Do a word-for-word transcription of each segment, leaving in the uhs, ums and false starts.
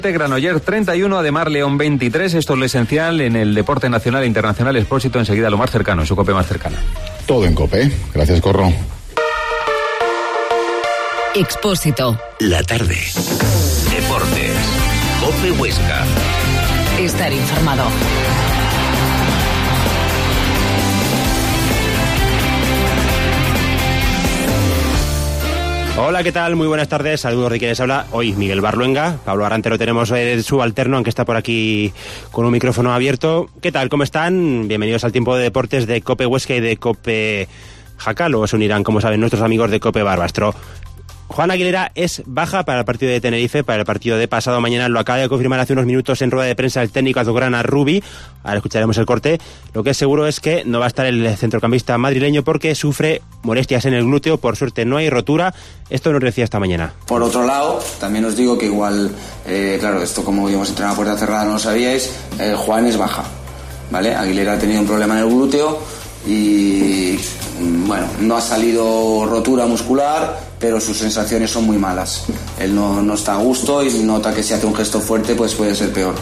Granollers treinta y uno, Ademar León veintitrés. Esto es lo esencial en el deporte nacional e internacional. Expósito, enseguida lo más cercano, su COPE más cercana. Todo en COPE. Gracias, Corro. Expósito. La tarde. Deportes. COPE Huesca. Estar informado. Hola, ¿qué tal? Muy buenas tardes. Saludos de quienes habla. Hoy Miguel Barluenga. Pablo Arante lo tenemos eh, subalterno, aunque está por aquí con un micrófono abierto. ¿Qué tal? ¿Cómo están? Bienvenidos al tiempo de deportes de COPE Huesca y de COPE Jaca. Luego se unirán, como saben, nuestros amigos de COPE Barbastro. Juan Aguilera es baja para el partido de Tenerife, para el partido de pasado mañana. Lo acaba de confirmar hace unos minutos en rueda de prensa el técnico azulgrana Rubi. Ahora escucharemos el corte. Lo que es seguro es que no va a estar el centrocampista madrileño porque sufre molestias en el glúteo. Por suerte no hay rotura. Esto nos decía esta mañana. Por otro lado, también os digo que igual, eh, claro, esto como íbamos a entrenar a puerta cerrada no lo sabíais, eh, Juan es baja, ¿vale? Aguilera ha tenido un problema en el glúteo y, bueno, no ha salido rotura muscular, pero sus sensaciones son muy malas. Él no, no está a gusto y nota que si hace un gesto fuerte pues puede ser peor.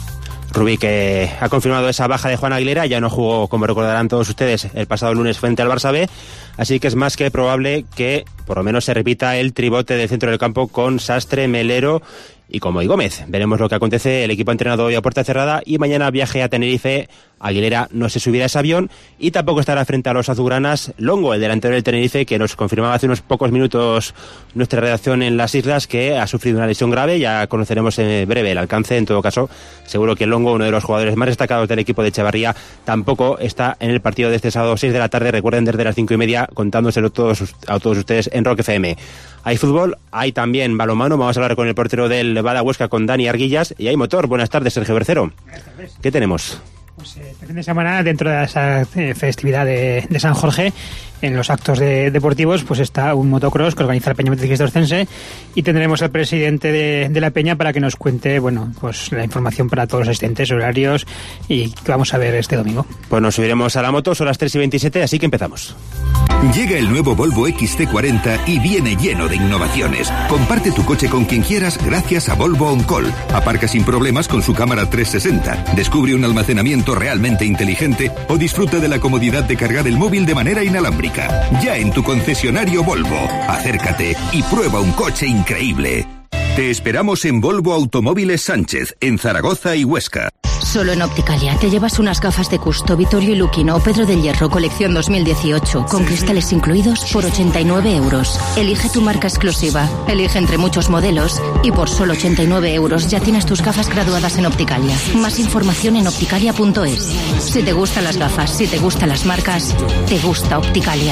Rubí, que ha confirmado esa baja de Juan Aguilera, ya no jugó, como recordarán todos ustedes, el pasado lunes frente al Barça B, así que es más que probable que por lo menos se repita el tribote del centro del campo con Sastre, Melero y con Moy Gómez. Veremos lo que acontece. El equipo ha entrenado hoy a puerta cerrada y mañana viaje a Tenerife. Aguilera no se subirá a ese avión y tampoco estará frente a los azulgranas Longo, el delantero del Tenerife, que nos confirmaba hace unos pocos minutos nuestra redacción en las islas que ha sufrido una lesión grave. Ya conoceremos en breve el alcance. En todo caso, seguro que Longo, uno de los jugadores más destacados del equipo de Echevarría, tampoco está en el partido de este sábado seis de la tarde. Recuerden, desde las cinco y media, contándoselo todos, a todos ustedes en Rock F M. Hay fútbol, hay también balonmano. Vamos a hablar con el portero del Bada Huesca, con Dani Arguillas, y hay motor. Buenas tardes, Sergio Bercero. Buenas tardes. ¿Qué tenemos? Pues eh, este fin de semana, dentro de esa eh, festividad de, de San Jorge, en los actos de, deportivos, pues está un motocross que organiza la Peña Motociclista Ostense, y tendremos al presidente de, de la Peña para que nos cuente, bueno, pues la información para todos los asistentes, horarios y que vamos a ver este domingo. Pues nos subiremos a la moto, son las tres y veintisiete, así que empezamos. Llega el nuevo Volvo X C cuarenta y viene lleno de innovaciones. Comparte tu coche con quien quieras gracias a Volvo On Call. Aparca sin problemas con su cámara trescientos sesenta. Descubre un almacenamiento realmente inteligente o disfruta de la comodidad de cargar el móvil de manera inalámbrica. Ya en tu concesionario Volvo. Acércate y prueba un coche increíble. Te esperamos en Volvo Automóviles Sánchez, en Zaragoza y Huesca. Solo en Opticalia te llevas unas gafas de Custo, Vittorio y Luquino o Pedro del Hierro, colección dos mil dieciocho, con cristales incluidos por ochenta y nueve euros. Elige tu marca exclusiva, elige entre muchos modelos y por solo ochenta y nueve euros ya tienes tus gafas graduadas en Opticalia. Más información en opticalia punto es. Si te gustan las gafas, si te gustan las marcas, te gusta Opticalia.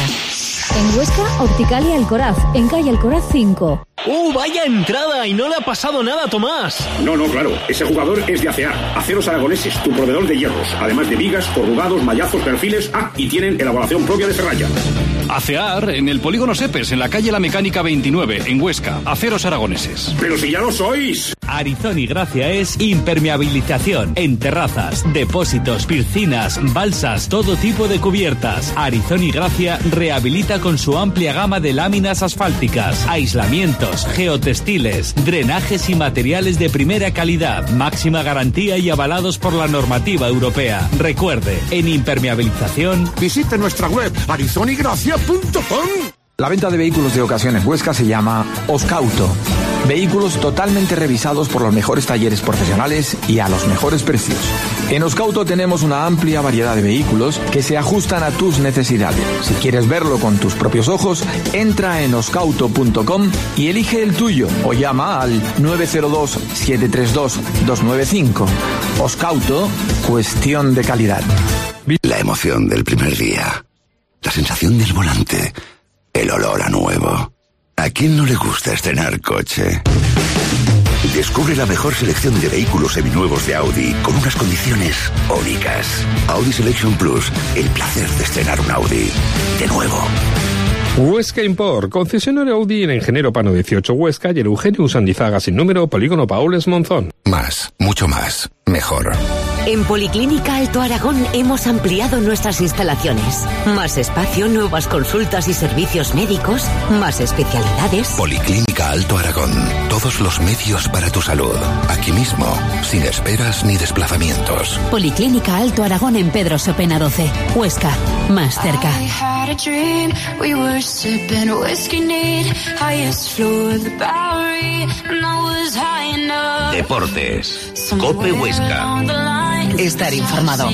En Huesca, Opticalia Alcoraz, en calle Alcoraz cinco. ¡Uh, vaya entrada! Y no le ha pasado nada a Tomás. No, no, claro. Ese jugador es de A C A. Aceros Aragoneses, tu proveedor de hierros. Además de vigas, corrugados, mallazos, perfiles. Ah, y tienen elaboración propia de Ferralla. ACEAR en el Polígono Sepes, en la calle La Mecánica veintinueve, en Huesca. Aceros Aragoneses. ¡Pero si ya lo sois! Arizón y Gracia es impermeabilización en terrazas, depósitos, piscinas, balsas, todo tipo de cubiertas. Arizón y Gracia rehabilita con su amplia gama de láminas asfálticas, aislamientos, geotextiles, drenajes y materiales de primera calidad, máxima garantía y avalados por la normativa europea. Recuerde, en impermeabilización, visite nuestra web arizón y gracia punto com. La venta de vehículos de ocasión en Huesca se llama Oscauto. Vehículos totalmente revisados por los mejores talleres profesionales y a los mejores precios. En Oscauto tenemos una amplia variedad de vehículos que se ajustan a tus necesidades. Si quieres verlo con tus propios ojos, entra en oscauto punto com y elige el tuyo o llama al nueve cero dos, siete tres dos, dos nueve cinco. Oscauto, cuestión de calidad. La emoción del primer día, la sensación del volante, el olor a nuevo. ¿A quién no le gusta estrenar coche? Descubre la mejor selección de vehículos seminuevos de Audi con unas condiciones únicas. Audi Selection Plus, el placer de estrenar un Audi de nuevo. Huesca Import, concesionario Audi en Ingeniero Pano dieciocho Huesca y el Eugenio Usandizaga sin número, Polígono Paules Monzón. Más, mucho más, mejor. En Policlínica Alto Aragón hemos ampliado nuestras instalaciones. Más espacio, nuevas consultas y servicios médicos, más especialidades. Policlínica Alto Aragón. Todos los medios para tu salud. Aquí mismo, sin esperas ni desplazamientos. Policlínica Alto Aragón en Pedro Sopena doce. Huesca, más cerca. Deportes. Cope Huesca. Estar informado.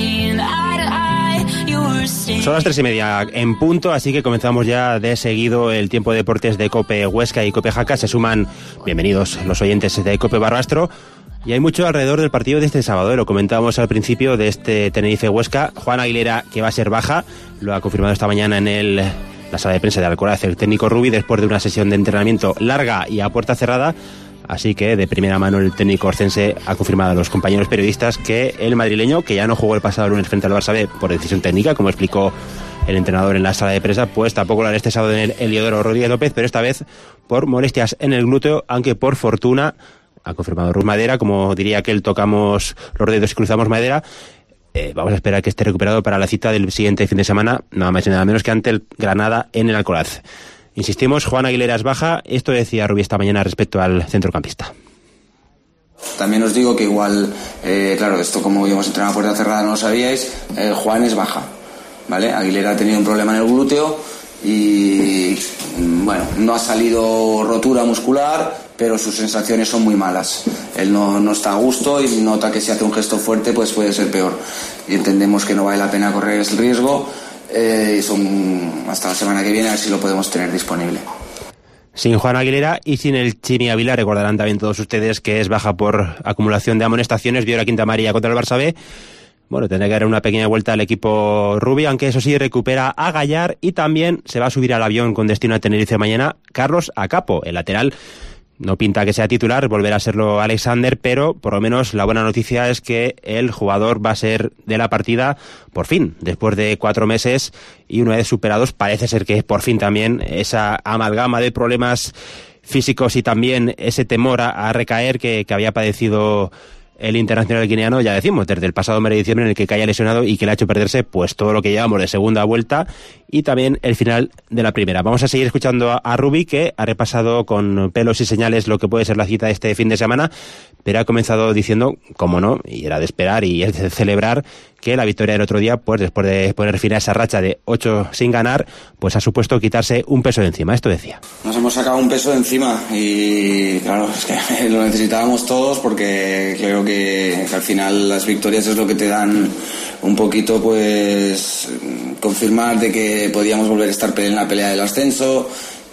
Son las tres y media en punto, así que comenzamos ya de seguido el tiempo de deportes de Cope Huesca y Cope Jaca. Se suman, bienvenidos los oyentes de Cope Barbastro. Y hay mucho alrededor del partido de este sábado, ¿eh? Lo comentábamos al principio de este Tenerife Huesca. Juan Aguilera, que va a ser baja, lo ha confirmado esta mañana en el, la sala de prensa de Alcoraz el técnico Rubi, después de una sesión de entrenamiento larga y a puerta cerrada. Así que de primera mano el técnico orcense ha confirmado a los compañeros periodistas que el madrileño, que ya no jugó el pasado lunes frente al Barça B por decisión técnica, como explicó el entrenador en la sala de prensa, pues tampoco lo hará este sábado en el Heliodoro Rodríguez López, pero esta vez por molestias en el glúteo, aunque por fortuna, ha confirmado Ruth Madera, como diría aquel, tocamos los dedos y cruzamos madera. Eh, vamos a esperar que esté recuperado para la cita del siguiente fin de semana, nada más y nada menos que ante el Granada en el Alcoraz. Insistimos, Juan Aguilera es baja. Esto decía Rubí esta mañana respecto al centrocampista. También os digo que igual, eh, claro, esto como íbamos a entrar a puerta cerrada no lo sabíais, eh, Juan es baja, ¿vale? Aguilera ha tenido un problema en el glúteo y, bueno, no ha salido rotura muscular, pero sus sensaciones son muy malas. Él no, no está a gusto y nota que si hace un gesto fuerte pues puede ser peor. Y entendemos que no vale la pena correr ese riesgo. Eh, y son hasta la semana que viene a ver si lo podemos tener disponible. Sin Juan Aguilera y sin el Chimi Ávila, recordarán también todos ustedes que es baja por acumulación de amonestaciones, vio la quinta amarilla contra el Barça B. Bueno, tendrá que dar una pequeña vuelta al equipo Rubi, aunque eso sí recupera a Gallar y también se va a subir al avión con destino a Tenerife mañana Carlos Acapo, el lateral. No pinta que sea titular, volverá a serlo Alexander, pero por lo menos la buena noticia es que el jugador va a ser de la partida por fin, después de cuatro meses y una vez superados parece ser que por fin también esa amalgama de problemas físicos y también ese temor a, a recaer que, que había padecido el internacional guineano, ya decimos, desde el pasado mes de diciembre en el que caía lesionado y que le ha hecho perderse pues todo lo que llevamos de segunda vuelta y también el final de la primera. Vamos a seguir escuchando a, a Rubi, que ha repasado con pelos y señales lo que puede ser la cita de este fin de semana, pero ha comenzado diciendo, como no, y era de esperar y es de celebrar, que la victoria del otro día, pues después de poner fin a esa racha de ocho sin ganar, pues ha supuesto quitarse un peso de encima. Esto decía. Nos hemos sacado un peso de encima y claro, es que lo necesitábamos todos porque creo que, que al final las victorias es lo que te dan un poquito, pues, confirmar de que podíamos volver a estar en la pelea del ascenso.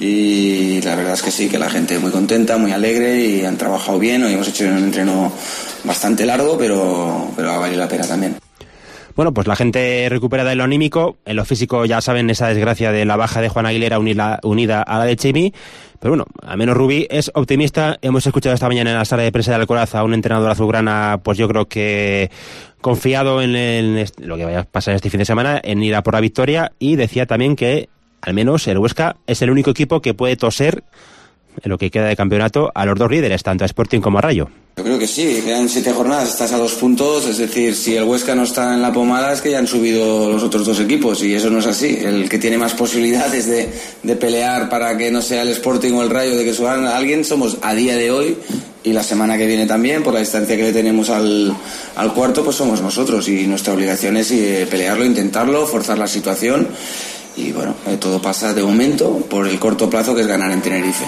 Y la verdad es que sí, que la gente muy contenta, muy alegre y han trabajado bien. Hoy hemos hecho un entreno bastante largo, pero, pero ha valido la pena también. Bueno, pues la gente recuperada en lo anímico, en lo físico ya saben esa desgracia de la baja de Juan Aguilera unida, unida a la de Chimi, pero bueno, al menos Rubi es optimista. Hemos escuchado esta mañana en la sala de prensa de Alcoraz a un entrenador azulgrana, pues yo creo que confiado en, el, en lo que vaya a pasar este fin de semana, en ir a por la victoria, y decía también que al menos el Huesca es el único equipo que puede toser en lo que queda de campeonato a los dos líderes, tanto a Sporting como a Rayo. Yo creo que sí, quedan siete jornadas, estás a dos puntos, es decir, si el Huesca no está en la pomada es que ya han subido los otros dos equipos y eso no es así. El que tiene más posibilidades de, de pelear para que no sea el Sporting o el Rayo de que suban a alguien somos a día de hoy, y la semana que viene también, por la distancia que le tenemos al, al cuarto, pues somos nosotros y nuestra obligación es eh, pelearlo, intentarlo, forzar la situación. Y bueno, eh, todo pasa de momento por el corto plazo que es ganar en Tenerife.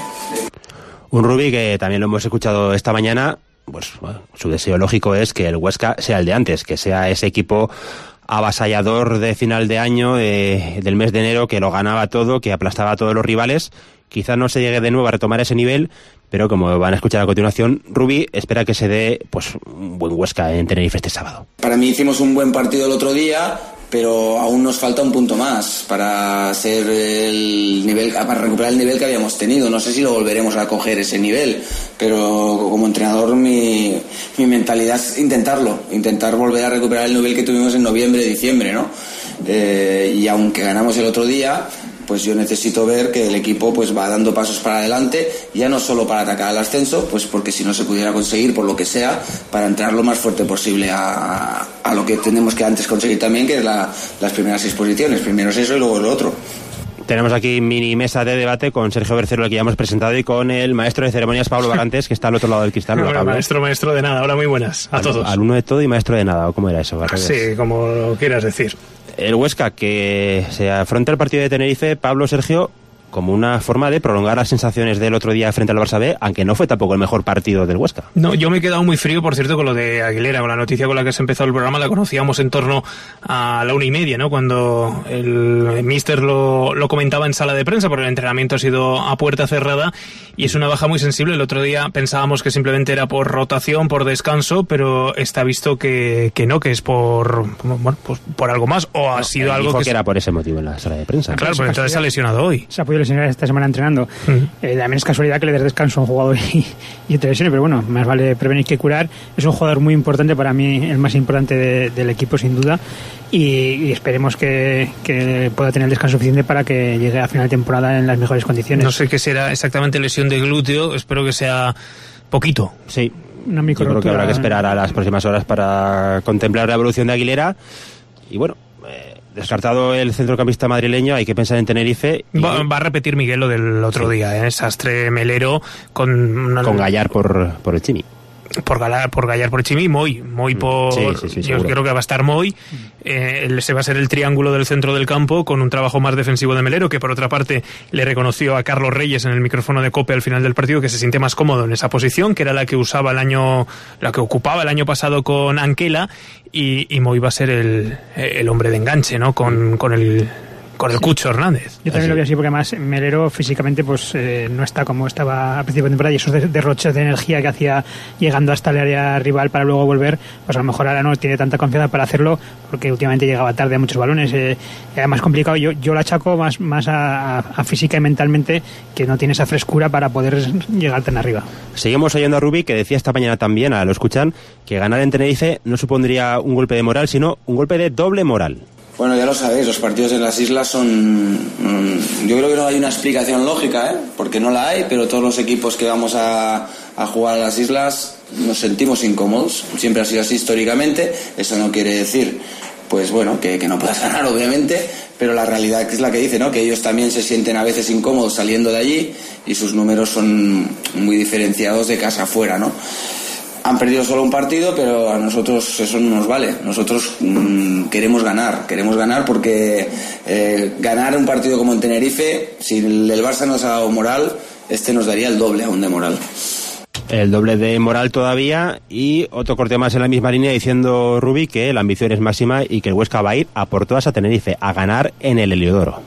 Un Rubi que también lo hemos escuchado esta mañana, pues bueno, su deseo lógico es que el Huesca sea el de antes, que sea ese equipo avasallador de final de año, eh, del mes de enero, que lo ganaba todo, que aplastaba a todos los rivales. Quizás no se llegue de nuevo a retomar ese nivel, pero como van a escuchar a continuación, Rubi espera que se dé pues un buen Huesca en Tenerife este sábado. Para mí hicimos un buen partido el otro día, pero aún nos falta un punto más para ser el nivel, para recuperar el nivel que habíamos tenido. No sé si lo volveremos a coger ese nivel, pero como entrenador mi, mi mentalidad es intentarlo, intentar volver a recuperar el nivel que tuvimos en noviembre, diciembre, ¿no? Eh, y aunque ganamos el otro día, pues yo necesito ver que el equipo pues va dando pasos para adelante, ya no solo para atacar al ascenso, pues porque si no se pudiera conseguir por lo que sea, para entrar lo más fuerte posible a, a lo que tenemos que antes conseguir también, que es la, las primeras seis posiciones. Primero es eso y luego lo otro. Tenemos aquí mini mesa de debate con Sergio Bercero, el que ya hemos presentado, y con el maestro de ceremonias Pablo Barrantes, que está al otro lado del cristal. Bueno, maestro, maestro de nada. Hola, muy buenas a al, todos. Alumno de todo y maestro de nada, ¿o cómo era eso? Barrantes? Sí, como lo quieras decir. El Huesca, que se afronta el partido de Tenerife, Pablo, Sergio, como una forma de prolongar las sensaciones del otro día frente al Barça B, aunque no fue tampoco el mejor partido del Huesca. No, yo me he quedado muy frío, por cierto, con lo de Aguilera, con la noticia con la que se empezó el programa. La conocíamos en torno a la una y media, ¿no? Cuando el míster lo, lo comentaba en sala de prensa, porque el entrenamiento ha sido a puerta cerrada y es una baja muy sensible. El otro día pensábamos que simplemente era por rotación, por descanso, pero está visto que, que no, que es por, bueno, pues por algo más, o ha no, sido algo dijo que... que era por ese motivo en la sala de prensa. Claro, porque entonces se ha lesionado hoy. Se ha podido lesionar esta semana entrenando. Uh-huh. Eh, también es casualidad que le des descanso a un jugador y, y te lesione, pero bueno, más vale prevenir que curar. Es un jugador muy importante, para mí el más importante de, del equipo sin duda, y, y esperemos que, que pueda tener el descanso suficiente para que llegue a final de temporada en las mejores condiciones. No sé qué será exactamente lesión de glúteo, espero que sea poquito. Sí, una yo creo que habrá que esperar a las próximas horas para contemplar la evolución de Aguilera. Y bueno, eh, descartado el centrocampista madrileño, hay que pensar en Tenerife. Y... Va, va a repetir Miguel lo del otro sí. día, ¿eh? Sastre Melero con... Una... Con Gallar por, por el Chimi. Por Gallar, por Gallar por Chimi, Moy, Moy por... Sí, sí, sí, yo seguro. creo que va a estar Moy. Eh, ese va a ser el triángulo del centro del campo, con un trabajo más defensivo de Melero, que por otra parte le reconoció a Carlos Reyes en el micrófono de COPE al final del partido que se siente más cómodo en esa posición, que era la que usaba el año, la que ocupaba el año pasado con Anquela, y, y Moy va a ser el, el hombre de enganche, ¿no? Con, con el... con el Cucho Hernández. Yo también así. Lo veo así, porque además Melero físicamente pues eh, no está como estaba a principio de temporada, y esos derroches de energía que hacía llegando hasta el área rival para luego volver, pues a lo mejor ahora no tiene tanta confianza para hacerlo, porque últimamente llegaba tarde a muchos balones. Eh, era más complicado. Yo, yo lo achaco más, más a, a física y mentalmente, que no tiene esa frescura para poder llegar tan arriba. Seguimos oyendo a Rubí, que decía esta mañana también, a lo escuchan, que ganar en Tenerife no supondría un golpe de moral, sino un golpe de doble moral. Bueno, ya lo sabéis, los partidos en las islas son... Yo creo que no hay una explicación lógica, ¿eh? Porque no la hay, pero todos los equipos que vamos a, a jugar a las islas nos sentimos incómodos. Siempre ha sido así históricamente. Eso no quiere decir, pues bueno, que, que no puedas ganar, obviamente, pero la realidad es la que dice, ¿no? Que ellos también se sienten a veces incómodos saliendo de allí, y sus números son muy diferenciados de casa afuera, ¿no? Han perdido solo un partido, pero a nosotros eso no nos vale. Nosotros mmm, queremos ganar, queremos ganar porque eh, ganar un partido como en Tenerife, si el, el Barça nos ha dado moral, este nos daría el doble aún de moral. El doble de moral todavía, y otro corte más en la misma línea diciendo Rubí que la ambición es máxima y que el Huesca va a ir a por todas a Tenerife, a ganar en el Heliodoro.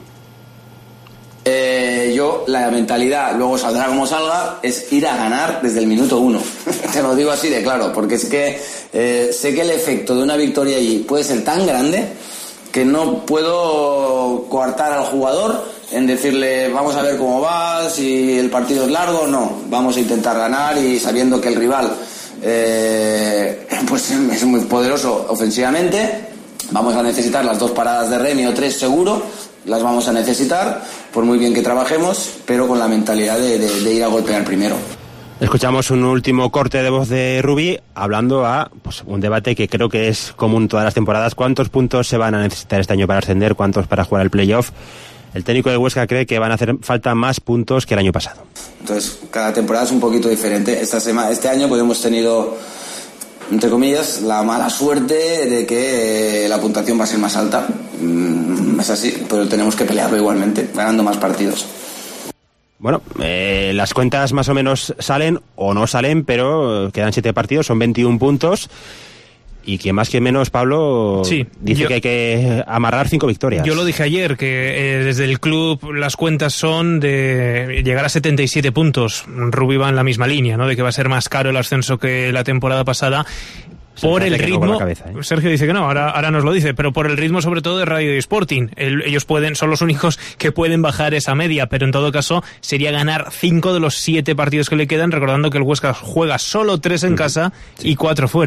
Eh, yo, la mentalidad, luego saldrá como salga, es ir a ganar desde el minuto uno. Te lo digo así de claro, porque es que eh, sé que el efecto de una victoria allí puede ser tan grande que no puedo coartar al jugador en decirle vamos a ver cómo va, si el partido es largo. No, vamos a intentar ganar, y sabiendo que el rival eh, pues es muy poderoso ofensivamente, vamos a necesitar las dos paradas de Remy o tres seguro. Las vamos a necesitar, por muy bien que trabajemos, pero con la mentalidad de, de, de ir a golpear primero. Escuchamos un último corte de voz de Rubí hablando a pues, un debate que creo que es común todas las temporadas. ¿Cuántos puntos se van a necesitar este año para ascender? ¿Cuántos para jugar el playoff? El técnico de Huesca cree que van a hacer falta más puntos que el año pasado. Entonces, cada temporada es un poquito diferente. Esta semana, este año pues hemos tenido, entre comillas, la mala suerte de que la puntuación va a ser más alta. Es así, pero tenemos que pelearlo igualmente, ganando más partidos. Bueno, eh, las cuentas más o menos salen o no salen, pero quedan siete partidos, son veintiún puntos. Y quien más que menos, Pablo, sí, dice yo, que hay que amarrar cinco victorias. Yo lo dije ayer, que eh, desde el club las cuentas son de llegar a setenta y siete puntos. Rubí va en la misma línea, ¿no? De que va a ser más caro el ascenso que la temporada pasada. Por el ritmo, no cabeza, ¿eh? Sergio dice que no, ahora, ahora nos lo dice, pero por el ritmo sobre todo de Radio Sporting. El, ellos pueden, son los únicos que pueden bajar esa media, pero en todo caso sería ganar cinco de los siete partidos que le quedan, recordando que el Huesca juega solo tres en casa sí. y cuatro fuera.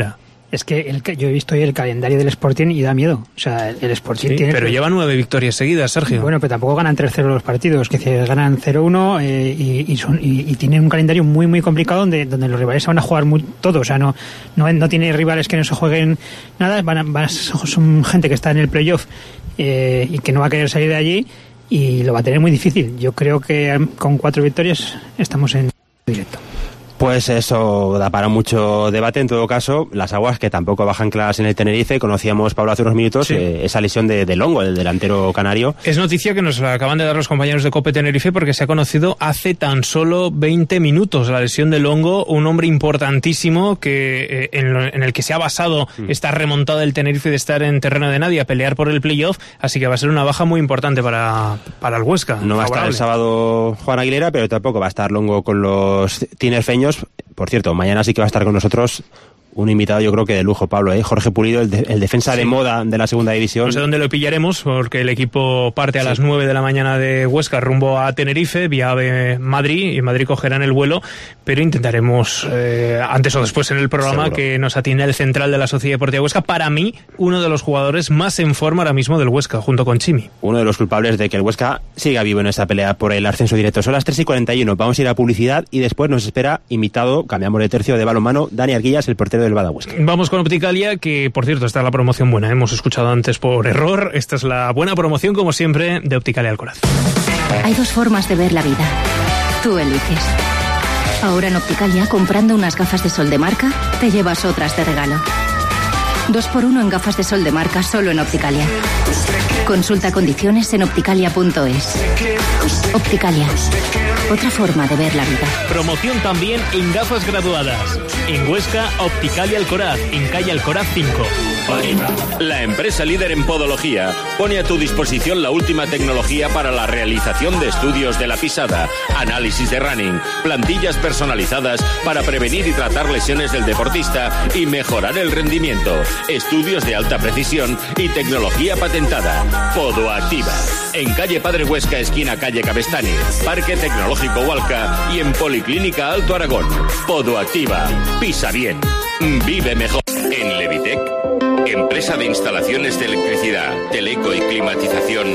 Es que el, yo he visto hoy el calendario del Sporting y da miedo. O sea, el, el Sporting sí, tiene... Pero lleva nueve victorias seguidas, Sergio. Bueno, pero tampoco ganan tres cero los partidos, que se ganan cero uno eh, y, y, son, y, y tienen un calendario muy muy complicado donde, donde los rivales se van a jugar muy, todo. O sea, no, no, no tiene rivales que no se jueguen nada, van a, van a, son gente que está en el playoff eh, y que no va a querer salir de allí y lo va a tener muy difícil. Yo creo que con cuatro victorias estamos en directo. Pues eso da para mucho debate. En todo caso, las aguas que tampoco bajan claras en el Tenerife. Conocíamos, Pablo, hace unos minutos, sí. eh, esa lesión de, de Longo, el delantero canario. Es noticia que nos la acaban de dar los compañeros de COPE Tenerife, porque se ha conocido hace tan solo veinte minutos la lesión de Longo, un hombre importantísimo que eh, en, lo, en el que se ha basado mm. esta remontada del Tenerife de estar en terreno de nadie a pelear por el playoff, así que va a ser una baja muy importante para, para el Huesca. No va a estar el sábado Juan Aguilera, pero tampoco va a estar Longo con los tinerfeños. Por cierto, mañana sí que va a estar con nosotros un invitado, yo creo que de lujo, Pablo, ¿eh? Jorge Pulido, el, de, el defensa sí. de moda de la segunda división. No sé dónde lo pillaremos, porque el equipo parte a sí. las nueve de la mañana de Huesca rumbo a Tenerife, vía Madrid, y Madrid cogerán el vuelo, pero intentaremos, eh, antes o después en el programa, seguro, que nos atienda el central de la Sociedad Deportiva Huesca, para mí, uno de los jugadores más en forma ahora mismo del Huesca, junto con Chimi. Uno de los culpables de que el Huesca siga vivo en esta pelea por el ascenso directo. Son las tres y cuarenta y uno, vamos a ir a publicidad y después nos espera invitado, cambiamos de tercio, de balonmano, Dani Arguillas, el portero del Bada Huesca. Vamos con Opticalia, que por cierto, esta es la promoción buena, hemos escuchado antes por error, esta es la buena promoción, como siempre, de Opticalia Alcoraz. Hay dos formas de ver la vida, tú eliges. Ahora en Opticalia, comprando unas gafas de sol de marca, te llevas otras de regalo. Dos por uno en gafas de sol de marca, solo en Opticalia. Consulta condiciones en opticalia punto es. Opticalia, otra forma de ver la vida. Promoción también en gafas graduadas. En Huesca, Opticalia Alcoraz, en calle Alcoraz cinco. La empresa líder en podología pone a tu disposición la última tecnología para la realización de estudios de la pisada, análisis de running, plantillas personalizadas para prevenir y tratar lesiones del deportista y mejorar el rendimiento, estudios de alta precisión y tecnología patentada. Podoactiva. En calle Padre Huesca, esquina calle Cabestani, Parque Tecnológico Hualca y en Policlínica Alto Aragón. Podoactiva. Pisa bien. Vive mejor. En Levitec, empresa de instalaciones de electricidad, teleco y climatización,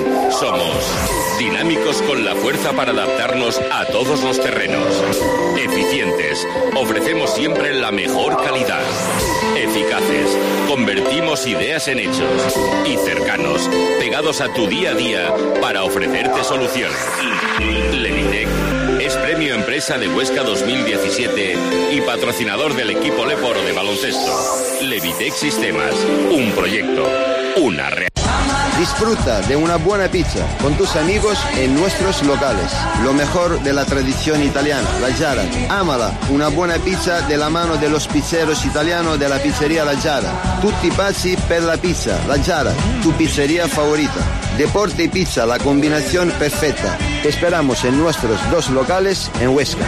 somos dinámicos con la fuerza para adaptarnos a todos los terrenos. Eficientes, ofrecemos siempre la mejor calidad. Eficaces, convertimos ideas en hechos. Y cercanos, pegados a tu día a día para ofrecerte soluciones. Levitec es premio Empresa de Huesca dos mil diecisiete y patrocinador del equipo Leporo de baloncesto. Levitec Sistemas, un proyecto, una realidad. Disfruta de una buena pizza con tus amigos en nuestros locales. Lo mejor de la tradición italiana, la Giara. Ámala, una buena pizza de la mano de los pizzeros italianos de la pizzería La Giara. Tutti pazzi per la pizza, La Giara, tu pizzería favorita. Deporte y pizza, la combinación perfecta. Te esperamos en nuestros dos locales en Huesca.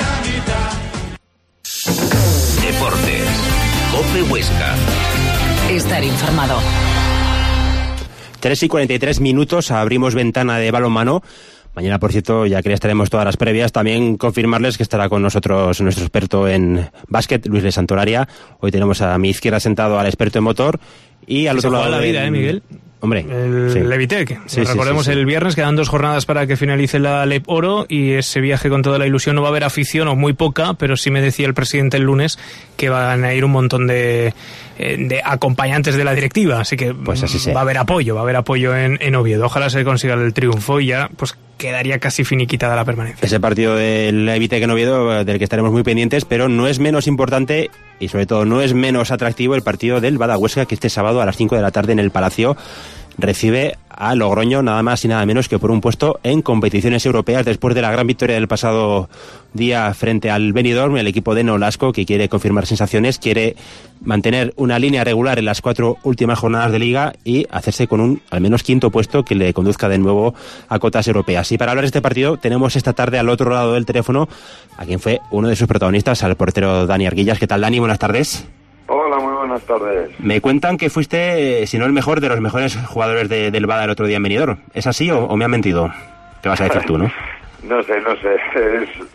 Deportes. COPE Huesca. Estar informado. tres y cuarenta y tres minutos, abrimos ventana de balonmano. Mañana, por cierto, ya que les traemos todas las previas, también confirmarles que estará con nosotros nuestro experto en básquet, Luis de Santolaria. Hoy tenemos a mi izquierda sentado al experto en motor y al otro lado... la vida, ¿eh, Miguel? Hombre, el sí. Levitec. Sí, Recordemos sí, sí, sí. el viernes, quedan dos jornadas para que finalice la Lep Oro y ese viaje con toda la ilusión. No va a haber afición, o muy poca, pero sí me decía el presidente el lunes que van a ir un montón de, de acompañantes de la directiva, así que pues así sea. va a haber apoyo, va a haber apoyo en, en Oviedo. Ojalá se consiga el triunfo y ya pues quedaría casi finiquitada la permanencia. Ese partido del Levitec en Oviedo, del que estaremos muy pendientes, pero no es menos importante y sobre todo no es menos atractivo el partido del Bada Huesca, que este sábado a las cinco de la tarde en el Palacio recibe a Logroño, nada más y nada menos que por un puesto en competiciones europeas después de la gran victoria del pasado día frente al Benidorm. El equipo de Nolasco, que quiere confirmar sensaciones, quiere mantener una línea regular en las cuatro últimas jornadas de liga y hacerse con un al menos quinto puesto que le conduzca de nuevo a cotas europeas. Y para hablar de este partido tenemos esta tarde al otro lado del teléfono a quien fue uno de sus protagonistas, al portero Dani Arguillas. ¿Qué tal, Dani? Buenas tardes. Hola, muy buenas tardes. Me cuentan que fuiste, si no el mejor, de los mejores jugadores de, del Bada el otro día en Benidorm. ¿Es así o, o me han mentido? ¿Qué vas a decir tú, no? No sé, no sé. Es,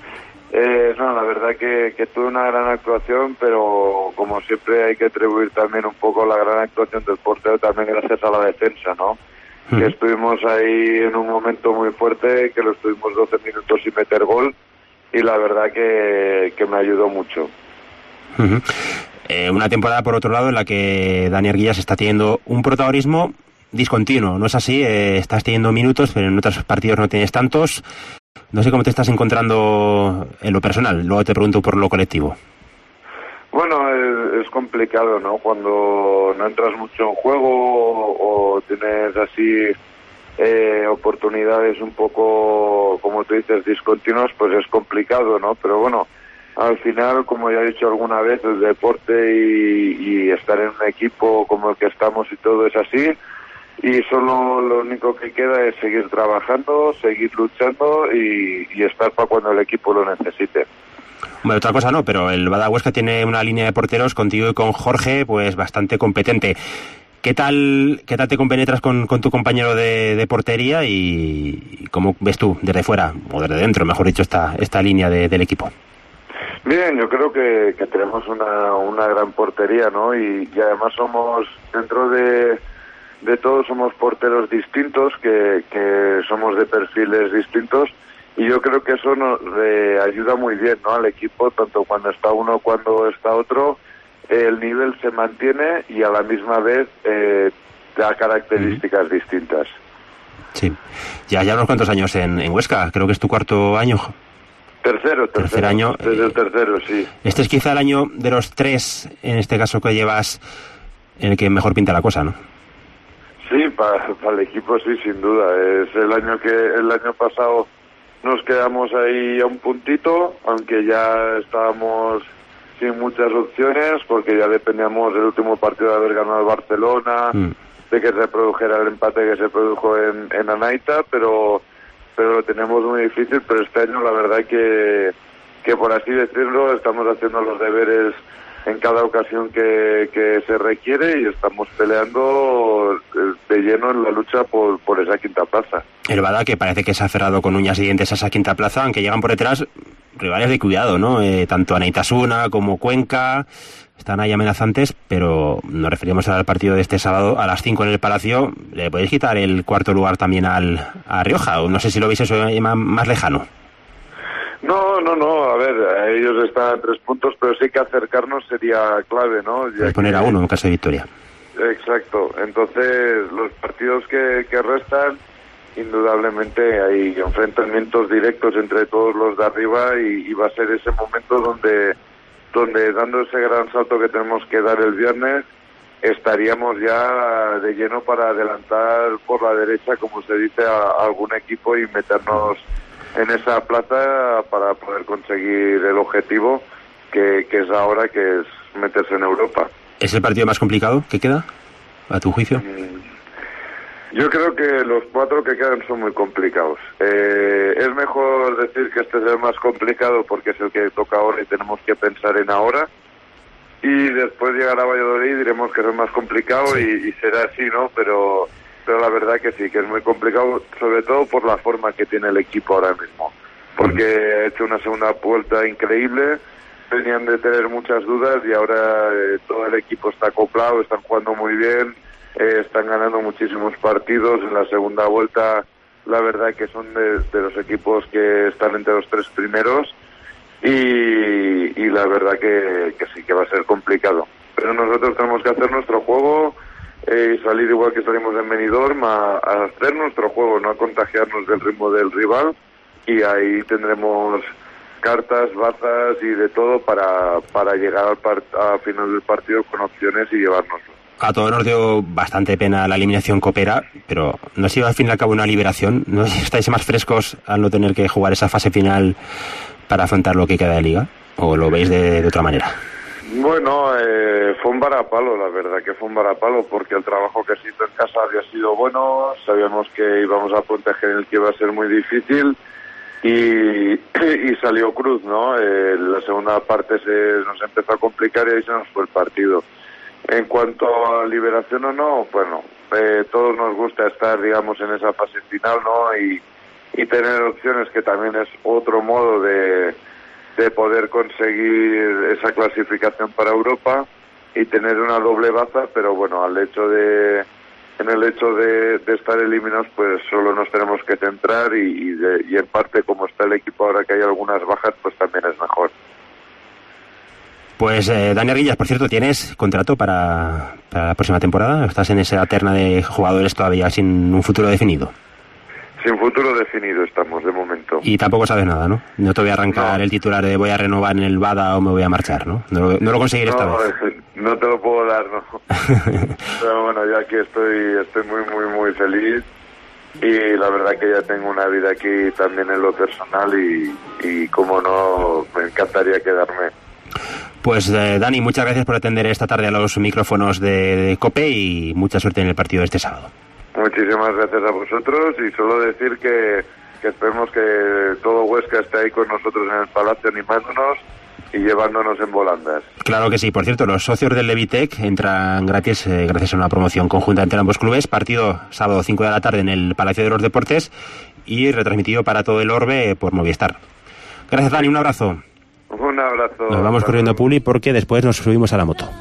Eh, no, la verdad que, que tuve una gran actuación, pero como siempre hay que atribuir también un poco la gran actuación del portero también gracias a la defensa, ¿no? Uh-huh. Que estuvimos ahí en un momento muy fuerte, que lo estuvimos doce minutos sin meter gol, y la verdad que, que me ayudó mucho. Uh-huh. Eh, una temporada, por otro lado, en la que Dani Arguillas está teniendo un protagonismo discontinuo, ¿no es así? Eh, estás teniendo minutos, pero en otros partidos no tienes tantos. No sé cómo te estás encontrando en lo personal, luego te pregunto por lo colectivo. Bueno, es, es complicado, ¿no? Cuando no entras mucho en juego o, o tienes así eh, oportunidades un poco, como tú dices, discontinuas, pues es complicado, ¿no? Pero bueno, al final, como ya he dicho alguna vez, el deporte y, y estar en un equipo como el que estamos y todo es así. Y solo lo único que queda es seguir trabajando, seguir luchando y, y estar para cuando el equipo lo necesite. Bueno, otra cosa no, pero el Bada Huesca tiene una línea de porteros contigo y con Jorge pues bastante competente. ¿Qué tal qué tal te compenetras con, con tu compañero de, de portería y, y cómo ves tú desde fuera, o desde dentro, mejor dicho, esta, esta línea de, del equipo? Bien, yo creo que, que tenemos una, una gran portería, ¿no? Y, y además somos, dentro de... de todos somos porteros distintos, que, que somos de perfiles distintos, y yo creo que eso nos eh, ayuda muy bien, ¿no? Al equipo, tanto cuando está uno cuando está otro, eh, el nivel se mantiene y a la misma vez eh, da características uh-huh. distintas. Sí, ya ya unos cuantos años en, en Huesca, creo que es tu cuarto año. Tercero, tercero. Tercer año. Desde el tercero, sí. Este es quizá el año de los tres, en este caso que llevas, en el que mejor pinta la cosa, ¿no? Sí, para pa el equipo sí, sin duda. Es el año que el año pasado nos quedamos ahí a un puntito, aunque ya estábamos sin muchas opciones, porque ya dependíamos del último partido de haber ganado el Barcelona, mm. de que se produjera el empate que se produjo en, en Anaita, pero pero lo tenemos muy difícil. Pero este año la verdad que, que por así decirlo, estamos haciendo los deberes en cada ocasión que, que se requiere y estamos peleando de lleno en la lucha por, por esa quinta plaza. El Bada, que parece que se ha cerrado con uñas y dientes a esa quinta plaza, aunque llegan por detrás rivales de cuidado, ¿no? Eh, tanto Anaitasuna como Cuenca están ahí amenazantes, pero nos referimos al partido de este sábado a las cinco en el Palacio. ¿Le podéis quitar el cuarto lugar también al a Rioja? O no sé si lo veis eso más lejano. No, no, no, a ver, ellos están a tres puntos, pero sí que acercarnos sería clave, ¿no? Ya poner que... a uno en caso de victoria. Exacto, entonces los partidos que, que restan, indudablemente hay enfrentamientos directos entre todos los de arriba y, y va a ser ese momento donde, donde dando ese gran salto que tenemos que dar el viernes, estaríamos ya de lleno para adelantar por la derecha, como se dice, a, a algún equipo y meternos en esa plaza para poder conseguir el objetivo que, que es ahora, que es meterse en Europa. ¿Es el partido más complicado que queda, a tu juicio? Yo creo que los cuatro que quedan son muy complicados. Eh, es mejor decir que este es el más complicado porque es el que toca ahora y tenemos que pensar en ahora. Y después llegar a Valladolid y diremos que es el más complicado, sí. y, y será así, ¿no? Pero... pero la verdad que sí, que es muy complicado, sobre todo por la forma que tiene el equipo ahora mismo, porque ha hecho una segunda vuelta increíble, venían de tener muchas dudas y ahora eh, todo el equipo está acoplado, están jugando muy bien, eh, están ganando muchísimos partidos. En la segunda vuelta la verdad que son de, de los equipos que están entre los tres primeros y, y la verdad que, que sí que va a ser complicado, pero nosotros tenemos que hacer nuestro juego y eh, salir igual que salimos en Benidorm a, a hacer nuestro juego, no a contagiarnos del ritmo del rival, y ahí tendremos cartas, bazas y de todo para, para llegar al part, a final del partido con opciones y llevárnoslo. A todos nos dio bastante pena la eliminación copera, pero ¿no ha sido al fin y al cabo una liberación? ¿No estáis más frescos al no tener que jugar esa fase final para afrontar lo que queda de liga? ¿O lo veis de, de otra manera? Bueno, eh, fue un varapalo, la verdad que fue un varapalo, porque el trabajo que se hizo en casa había sido bueno, sabíamos que íbamos a Pontejer en el que iba a ser muy difícil y, y salió cruz, ¿no? Eh, la segunda parte se nos empezó a complicar y ahí se nos fue el partido. En cuanto a liberación o no, bueno, eh, todos nos gusta estar, digamos, en esa fase final, ¿no? Y, y tener opciones, que también es otro modo de de poder conseguir esa clasificación para Europa y tener una doble baza, pero bueno, al hecho de en el hecho de, de estar eliminados, pues solo nos tenemos que centrar y, y, de, y en parte como está el equipo ahora que hay algunas bajas, pues también es mejor. Pues eh, Dani Arguillas, por cierto, ¿tienes contrato para, para la próxima temporada? ¿Estás en esa terna de jugadores todavía sin un futuro definido? Sin futuro definido estamos, de momento. Y tampoco sabes nada, ¿no? No te voy a arrancar no. el titular de voy a renovar en el Bada o me voy a marchar, ¿no? No lo, no lo conseguiré esta no, vez. No te lo puedo dar, ¿no? Pero bueno, yo aquí estoy, estoy muy, muy, muy feliz. Y la verdad que ya tengo una vida aquí también en lo personal y, y como no, me encantaría quedarme. Pues eh, Dani, muchas gracias por atender esta tarde a los micrófonos de, de COPE y mucha suerte en el partido de este sábado. Muchísimas gracias a vosotros y solo decir que, que esperemos que todo Huesca esté ahí con nosotros en el Palacio animándonos y llevándonos en volandas. Claro que sí. Por cierto, los socios del Levitec entran gratis eh, gracias a una promoción conjunta entre ambos clubes. Partido sábado cinco de la tarde en el Palacio de los Deportes y retransmitido para todo el orbe por Movistar. Gracias, Dani. Un abrazo. Un abrazo. Nos vamos corriendo a Publi porque después nos subimos a la moto.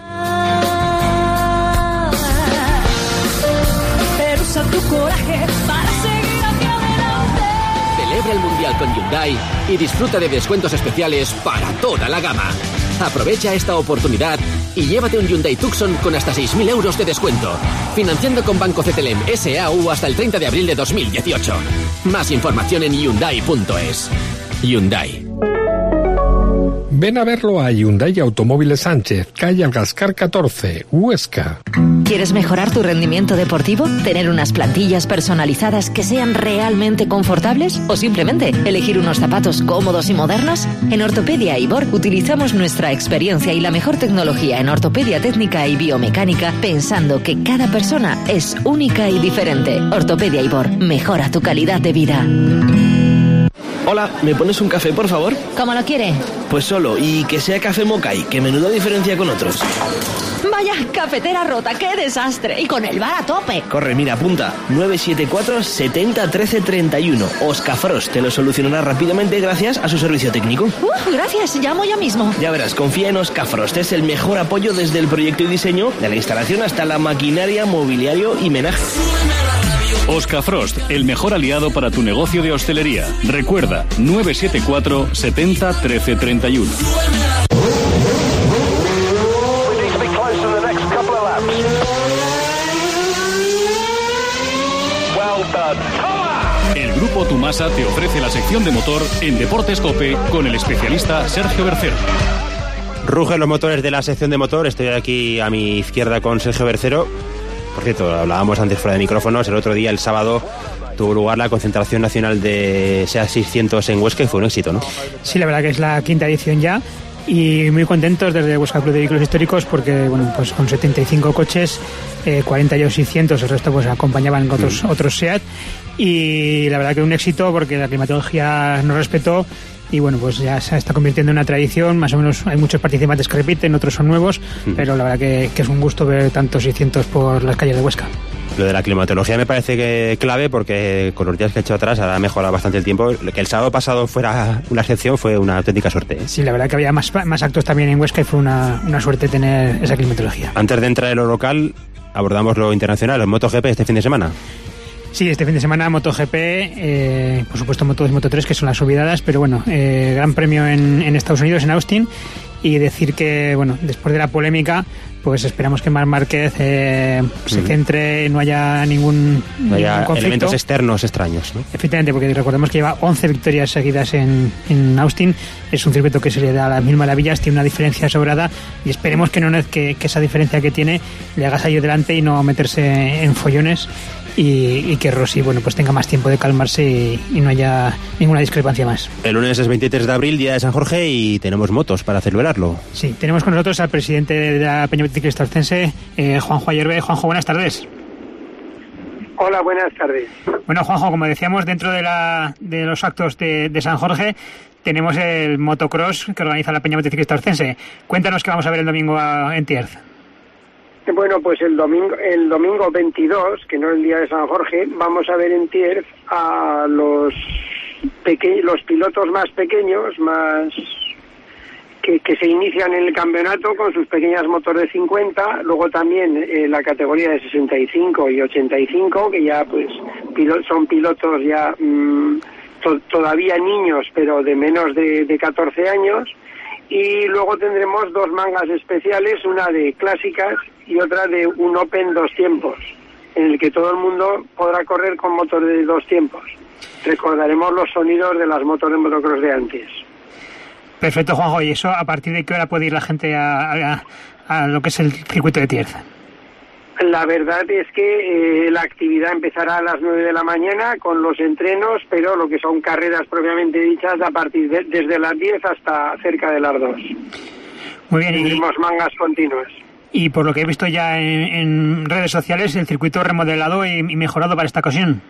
Tu coraje para seguir hacia adelante. Celebra el Mundial con Hyundai y disfruta de descuentos especiales para toda la gama. Aprovecha esta oportunidad y llévate un Hyundai Tucson con hasta seis mil euros de descuento. Financiando con Banco C T L M S A U hasta el treinta de abril de dos mil dieciocho. Más información en hyundai punto es. Hyundai. Ven a verlo a Hyundai Automóviles Sánchez, calle Algascar catorce, Huesca. ¿Quieres mejorar tu rendimiento deportivo? ¿Tener unas plantillas personalizadas que sean realmente confortables? ¿O simplemente elegir unos zapatos cómodos y modernos? En Ortopedia Ibor utilizamos nuestra experiencia y la mejor tecnología en ortopedia técnica y biomecánica, pensando que cada persona es única y diferente. Ortopedia Ibor, mejora tu calidad de vida. Hola, ¿me pones un café, por favor? ¿Cómo lo quiere? Pues solo, y que sea café Mokai, que menuda diferencia con otros. Vaya, cafetera rota, qué desastre. Y con el bar a tope. Corre, mira, apunta. nueve siete cuatro, setenta, trece, treinta y uno. Oscafrost te lo solucionará rápidamente gracias a su servicio técnico. Uh, gracias, llamo ya mismo. Ya verás, confía en Oscafrost. Es el mejor apoyo desde el proyecto y diseño, de la instalación hasta la maquinaria, mobiliario y menaje. Oscafrost, el mejor aliado para tu negocio de hostelería. Recuerda, nueve siete cuatro, setenta, trece, treinta y uno. El Grupo Tumasa te ofrece la sección de motor en Deportes COPE con el especialista Sergio Bercero. Rugen los motores de la sección de motor. Estoy aquí a mi izquierda con Sergio Bercero. Por cierto, hablábamos antes fuera de micrófonos. El otro día, el sábado, tuvo lugar la concentración nacional de SEAT seiscientos en Huesca y fue un éxito, ¿no? Sí, la verdad que es la quinta edición ya. Y muy contentos desde Huesca Club de Vehículos Históricos porque, bueno, pues con setenta y cinco coches, eh, cuarenta y seiscientos, el resto pues acompañaban otros, mm. otros SEAT. Y la verdad que un éxito porque la climatología nos respetó. Y bueno, pues ya se está convirtiendo en una tradición, más o menos hay muchos participantes que repiten, otros son nuevos, mm. pero la verdad que, que es un gusto ver tantos seiscientos por las calles de Huesca. Lo de la climatología me parece que clave porque con los días que he hecho atrás ha mejorado bastante el tiempo. Que el sábado pasado fuera una excepción fue una auténtica suerte, ¿eh? Sí, la verdad que había más, más actos también en Huesca y fue una, una suerte tener esa climatología. Antes de entrar en lo local, abordamos lo internacional, el MotoGP este fin de semana. Sí, este fin de semana MotoGP, eh, por supuesto Moto dos y Moto tres, que son las olvidadas, pero bueno, eh, gran premio en, en Estados Unidos, en Austin, y decir que, bueno, después de la polémica, pues esperamos que Marc Márquez eh, se centre, no haya ningún, no haya ningún conflicto. Elementos externos extraños, ¿no? Efectivamente, porque recordemos que lleva once victorias seguidas en, en Austin, es un circuito que se le da a las mil maravillas, tiene una diferencia sobrada y esperemos que, no, que, que esa diferencia que tiene le haga salir delante y no meterse en follones. Y, y que Rossi, bueno, pues tenga más tiempo de calmarse y, y no haya ninguna discrepancia más. El lunes es veintitrés de abril, día de San Jorge, y tenemos motos para celebrarlo. Sí, tenemos con nosotros al presidente de la Peña Ciclista Ostense, eh, Juanjo Ayerbe. Juanjo, buenas tardes. Hola, buenas tardes. Bueno, Juanjo, como decíamos, dentro de, la, de los actos de, de San Jorge tenemos el motocross que organiza la Peña Ciclista Ostense. Cuéntanos qué vamos a ver el domingo a, en Tierz. Bueno, pues el domingo el domingo veintidós, que no es el día de San Jorge, vamos a ver en Tierz a los peque- los pilotos más pequeños, más que, que se inician en el campeonato con sus pequeñas motos de cincuenta, luego también eh, la categoría de sesenta y cinco y ochenta y cinco, que ya pues pilo, son pilotos ya mmm, to, todavía niños, pero de menos de, de catorce años, y luego tendremos dos mangas especiales, una de clásicas y otra de un Open dos tiempos, en el que todo el mundo podrá correr con motos de dos tiempos. Recordaremos los sonidos de las motos de motocross de antes. Perfecto, Juanjo. ¿Y eso a partir de qué hora puede ir la gente a, a, a lo que es el circuito de Tierza? La verdad es que eh, la actividad empezará a las nueve de la mañana con los entrenos, pero lo que son carreras propiamente dichas a partir de desde las diez hasta cerca de las dos. Muy bien. Tendremos y... mangas continuas. Y por lo que he visto ya en, en redes sociales, el circuito remodelado y, y mejorado para esta ocasión.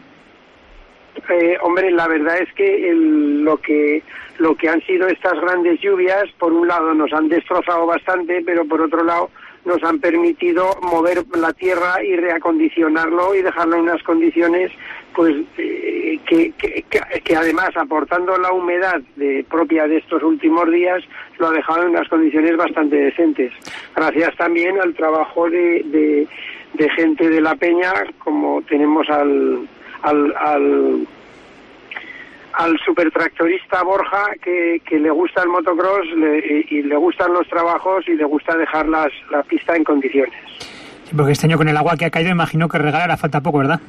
Eh, hombre, la verdad es que el, lo que lo que han sido estas grandes lluvias, por un lado nos han destrozado bastante, pero por otro lado nos han permitido mover la tierra y reacondicionarlo y dejarlo en unas condiciones pues eh, que, que, que, que además aportando la humedad de, propia de estos últimos días lo ha dejado en unas condiciones bastante decentes, gracias también al trabajo de, de, de gente de la peña, como tenemos al al, al al supertractorista Borja, que, que le gusta el motocross le, y le gustan los trabajos y le gusta dejar las, la pista en condiciones. Sí, porque este año con el agua que ha caído imagino que regalar falta poco, ¿verdad?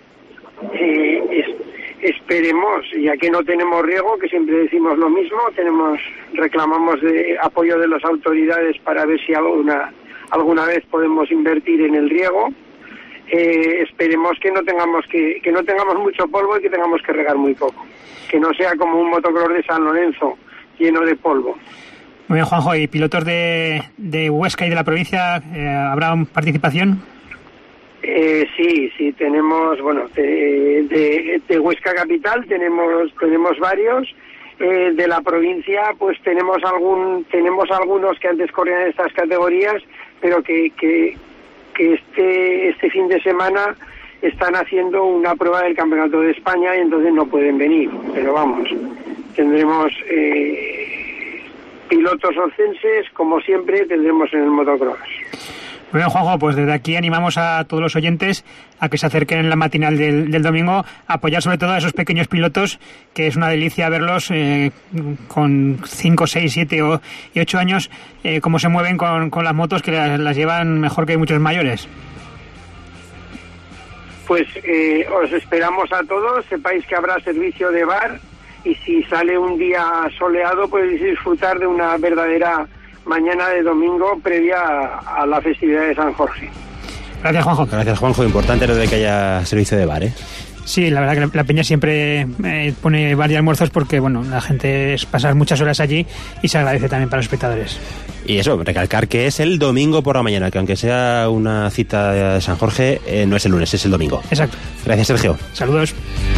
Eh, es, esperemos, ya que no tenemos riego, que siempre decimos lo mismo, tenemos reclamamos de apoyo de las autoridades para ver si alguna alguna vez podemos invertir en el riego. Eh, esperemos que no tengamos que, que no tengamos mucho polvo y que tengamos que regar muy poco, que no sea como un motocross de San Lorenzo lleno de polvo. Muy bien, Juanjo. ¿Y pilotos de, de Huesca y de la provincia, eh, habrá participación? Eh, sí, sí, tenemos, bueno, de, de, de Huesca capital tenemos tenemos varios. Eh, de la provincia pues tenemos algún tenemos algunos que antes corrían en estas categorías, pero que, que que este este fin de semana están haciendo una prueba del Campeonato de España y entonces no pueden venir, pero vamos, tendremos eh, pilotos ocenses, como siempre tendremos en el motocross. Muy bien, Juanjo, pues desde aquí animamos a todos los oyentes a que se acerquen en la matinal del, del domingo, a apoyar sobre todo a esos pequeños pilotos, que es una delicia verlos eh, con cinco, seis, siete y ocho años, eh, cómo se mueven con, con las motos, que las, las llevan mejor que muchos mayores. Pues eh, os esperamos a todos, sepáis que habrá servicio de bar y si sale un día soleado podéis disfrutar de una verdadera mañana de domingo previa a, a la festividad de San Jorge. Gracias, Juanjo. Gracias, Juanjo. Importante lo de que haya servicio de bar, ¿eh? Sí, la verdad que la, la peña siempre eh, pone bar y almuerzos porque, bueno, la gente es pasar muchas horas allí y se agradece también para los espectadores. Y eso, recalcar que es el domingo por la mañana, que aunque sea una cita de San Jorge, eh, no es el lunes, es el domingo. Exacto. Gracias, Sergio. Saludos.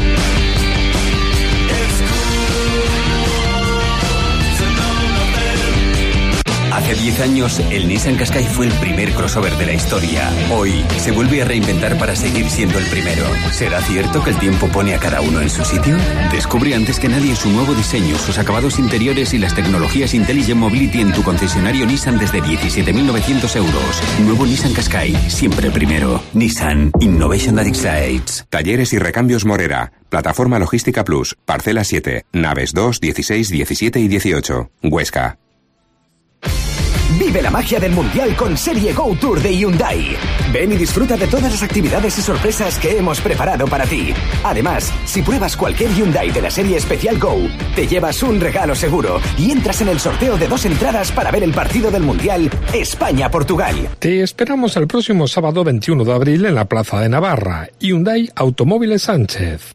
Hace diez años, el Nissan Qashqai fue el primer crossover de la historia. Hoy, se vuelve a reinventar para seguir siendo el primero. ¿Será cierto que el tiempo pone a cada uno en su sitio? Descubre antes que nadie su nuevo diseño, sus acabados interiores y las tecnologías Intelligent Mobility en tu concesionario Nissan desde diecisiete mil novecientos euros. Nuevo Nissan Qashqai, siempre el primero. Nissan, Innovation that excites. Talleres y recambios Morera. Plataforma Logística Plus. Parcela siete. Naves dos, dieciséis, diecisiete y dieciocho. Huesca. Vive la magia del Mundial con Serie Go Tour de Hyundai. Ven y disfruta de todas las actividades y sorpresas que hemos preparado para ti. Además, si pruebas cualquier Hyundai de la serie especial Go, te llevas un regalo seguro y entras en el sorteo de dos entradas para ver el partido del Mundial España-Portugal. Te esperamos el próximo sábado veintiuno de abril en la Plaza de Navarra. Hyundai Automóviles Sánchez.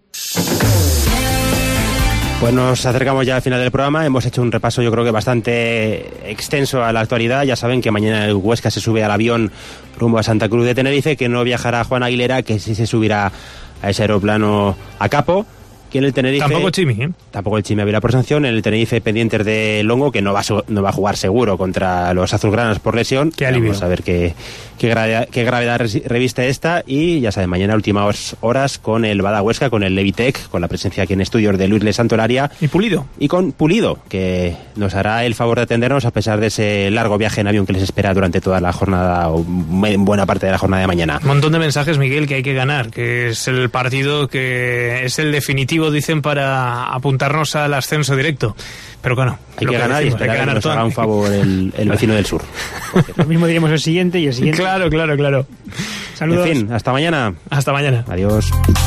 Pues nos acercamos ya al final del programa. Hemos hecho un repaso, yo creo que bastante extenso a la actualidad. Ya saben que mañana el Huesca se sube al avión rumbo a Santa Cruz de Tenerife, que no viajará Juan Aguilera, que sí se subirá a ese aeroplano a Capo. Que en el Tenerife, tampoco Chimi, ¿eh? Tampoco el Chimi Ávila por sanción. En el Tenerife pendientes de Longo, que no va, a, no va a jugar seguro contra los azulgranas por lesión. Qué alivio. Vamos a ver qué, qué, gravedad, qué gravedad reviste esta. Y ya saben, mañana últimas horas con el Bada Huesca, con el Levitec, con la presencia aquí en estudios de Luis Le Santolaria. Y Pulido. Y con Pulido, que nos hará el favor de atendernos a pesar de ese largo viaje en avión que les espera durante toda la jornada, o buena parte de la jornada de mañana. Un montón de mensajes, Miguel, que hay que ganar, que es el partido que es el definitivo, dicen, para apuntarnos al ascenso directo. Pero bueno, hay que, que ganar decimos, y esperar hay que, ganar que nos haga un favor el, el vecino del sur. Lo mismo diríamos el siguiente y el siguiente. Claro, claro, claro. Saludos. En fin, hasta mañana. Hasta mañana. Adiós.